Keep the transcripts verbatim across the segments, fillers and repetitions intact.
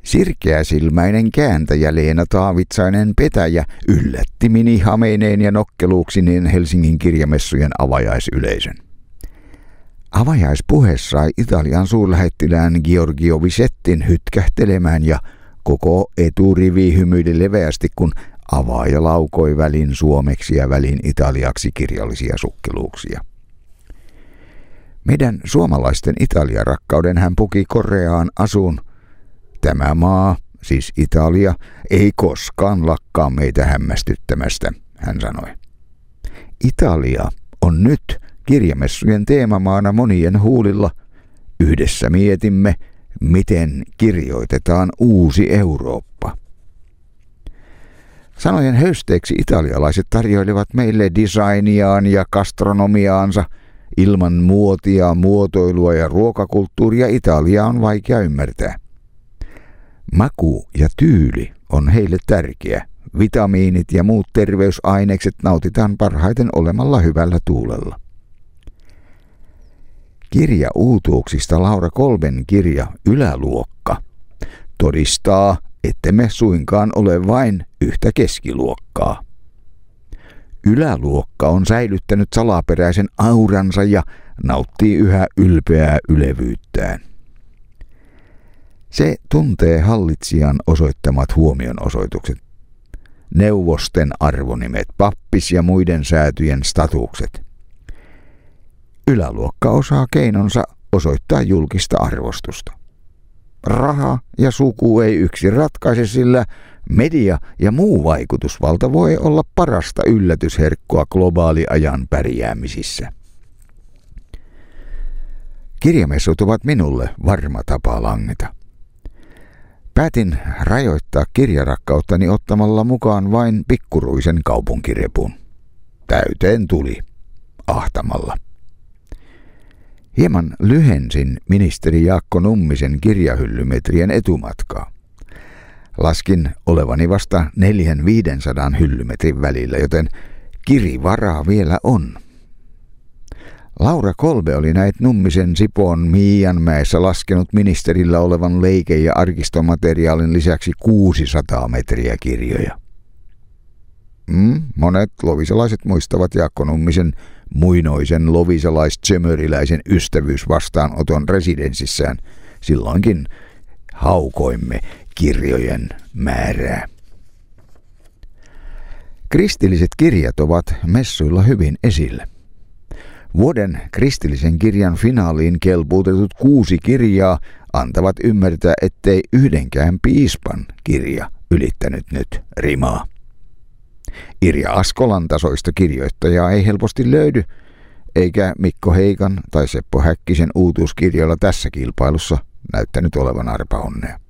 Sirkeäsilmäinen kääntäjä Leena Taavitsainen Petäjä yllätti minihameineen ja nokkeluuksineen Helsingin kirjamessujen avajaisyleisön. Avajaispuhe sai Italian suurlähettilään Giorgio Visettin hytkähtelemään ja koko eturivi hymyili leveästi, kun avaaja laukoi välin suomeksi ja välin italiaksi kirjallisia sukkeluuksia. Meidän suomalaisten Italia-rakkauden hän puki koreaan asuun. Tämä maa, siis Italia, ei koskaan lakkaa meitä hämmästyttämästä, hän sanoi. Italia on nyt kirjamessujen teemamaana monien huulilla. Yhdessä mietimme, miten kirjoitetaan uusi Eurooppa. Sanojen höysteeksi italialaiset tarjoilivat meille designiaan ja gastronomiaansa. Ilman muotia, muotoilua ja ruokakulttuuria Italia on vaikea ymmärtää. Maku ja tyyli on heille tärkeä. Vitamiinit ja muut terveysainekset nautitaan parhaiten olemalla hyvällä tuulella. Kirja uutuuksista Laura Kolben kirja Yläluokka todistaa, ettemme suinkaan ole vain yhtä keskiluokkaa. Yläluokka on säilyttänyt salaperäisen auransa ja nauttii yhä ylpeää ylevyyttään. Se tuntee hallitsijan osoittamat huomionosoitukset, neuvosten arvonimet, pappis ja muiden säätyjen statukset. Yläluokka osaa keinonsa osoittaa julkista arvostusta. Raha ja suku ei yksin ratkaise, sillä media ja muu vaikutusvalta voi olla parasta yllätysherkkua globaaliajan pärjäämisissä. Kirjamessut ovat minulle varma tapa langeta. Päätin rajoittaa kirjarakkauttani ottamalla mukaan vain pikkuruisen kaupunkirepun. Täyteen tuli, ahtamalla. Hieman lyhensin ministeri Jaakko Nummisen kirjahyllymetrien etumatkaa. Laskin olevani vasta neljän viidensadan hyllymetrin välillä, joten kirivaraa vielä on. Laura Kolbe oli näet Nummisen Sipoon Miianmäessä laskenut ministerillä olevan leike- ja arkistomateriaalin lisäksi kuusisataa metriä kirjoja. Mm, monet lovisalaiset muistavat Jaakko Nummisen muinoisen lovisalais-tsömöriläisen ystävyysvastaanoton residenssissään. Silloinkin haukoimme kirjojen määrää. Kristilliset kirjat ovat messuilla hyvin esillä. Vuoden kristillisen kirjan finaaliin kelpuutetut kuusi kirjaa antavat ymmärtää, ettei yhdenkään piispan kirja ylittänyt nyt rimaa. Irja Askolan tasoista kirjoittajaa ei helposti löydy, eikä Mikko Heikan tai Seppo Häkkisen uutuuskirjoilla tässä kilpailussa näyttänyt olevan arpaonnea.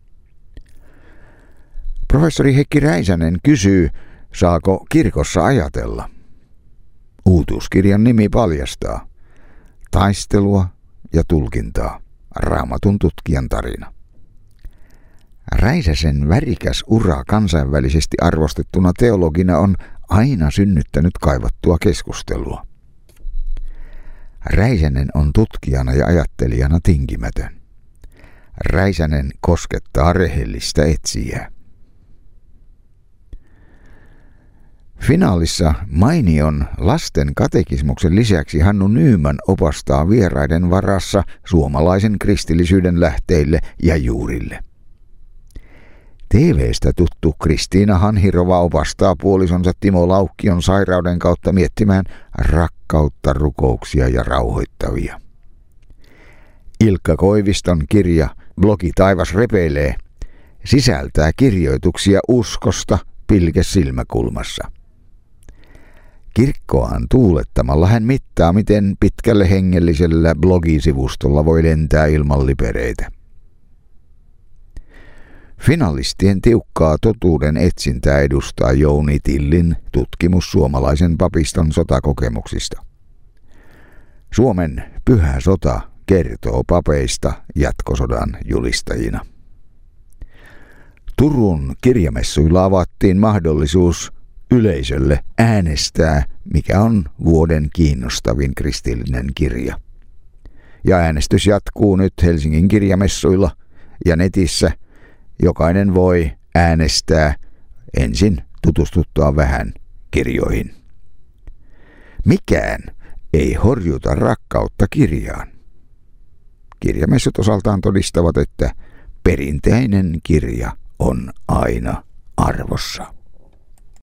Professori Heikki Räisänen kysyy, saako kirkossa ajatella? Uutuuskirjan nimi paljastaa taistelua ja tulkintaa, Raamatun tutkijan tarina. Räisäsen värikäs ura kansainvälisesti arvostettuna teologina on aina synnyttänyt kaivattua keskustelua. Räisänen on tutkijana ja ajattelijana tinkimätön. Räisänen koskettaa rehellistä etsijää. Finaalissa mainion lasten katekismuksen lisäksi Hannu Nyyman opastaa vieraiden varassa suomalaisen kristillisyyden lähteille ja juurille. T V:stä tuttu Kristiina Hanhirova opastaa puolisonsa Timo Laukkion sairauden kautta miettimään rakkautta, rukouksia ja rauhoittavia. Ilkka Koiviston kirja Blogi taivas repeilee sisältää kirjoituksia uskosta pilke silmäkulmassa. Kirkkoaan tuulettamalla hän mittaa, miten pitkälle hengellisellä blogisivustolla voi lentää ilman lipereitä. Finalistien tiukkaa totuuden etsintää edustaa Jouni Tillin tutkimus suomalaisen papiston sotakokemuksista. Suomen pyhä sota kertoo papeista jatkosodan julistajina. Turun kirjamessuilla avattiin mahdollisuus yleisölle äänestää, mikä on vuoden kiinnostavin kristillinen kirja. Ja äänestys jatkuu nyt Helsingin kirjamessuilla ja netissä jokainen voi äänestää ensin tutustuttua vähän kirjoihin. Mikään ei horjuta rakkautta kirjaan. Kirjamessut osaltaan todistavat, että perinteinen kirja on aina arvossa.